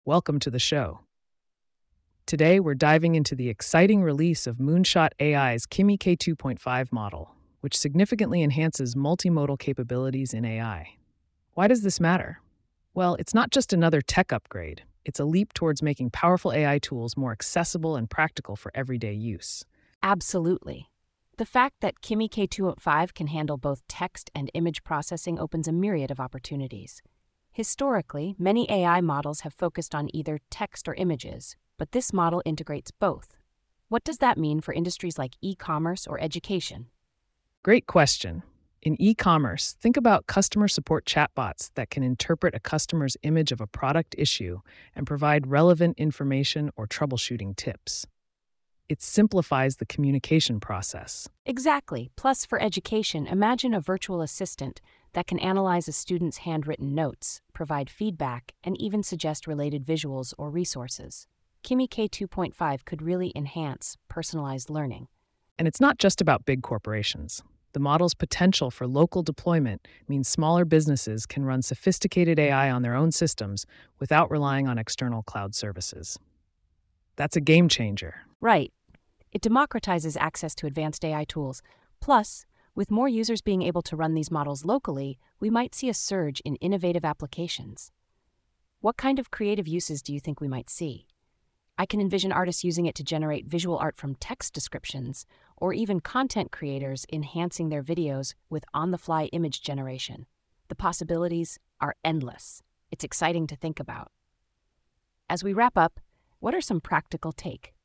Welcome to the show. Today, we're diving into the exciting release of Moonshot AI's Kimi K2.5 model, which significantly enhances multimodal capabilities in AI. Why does this matter? Well, it's not just another tech upgrade, it's a leap towards making powerful AI tools more accessible and practical for everyday use. Absolutely. The fact that Kimi K205 can handle both text and image processing opens a myriad of opportunities. Historically, many AI models have focused on either text or images, but this model integrates both. What does that mean for industries like e-commerce or education? Great question. In e commerce, think about customer support chatbots that can interpret a customer's image of a product issue and provide relevant information or troubleshooting tips. It simplifies the communication process. Exactly. Plus, for education, imagine a virtual assistant that can analyze a student's handwritten notes, provide feedback, and even suggest related visuals or resources. Kimi K2.5 could really enhance personalized learning. And it's not just about big corporations. The model's potential for local deployment means smaller businesses can run sophisticated AI on their own systems without relying on external cloud services. That's a game changer. Right. It democratizes access to advanced AI tools. Plus, with more users being able to run these models locally, we might see a surge in innovative applications. What kind of creative uses do you think we might see? I can envision artists using it to generate visual art from text descriptions, or even content creators enhancing their videos with on-the-fly image generation. The possibilities are endless. It's exciting to think about. As we wrap up, what are some practical take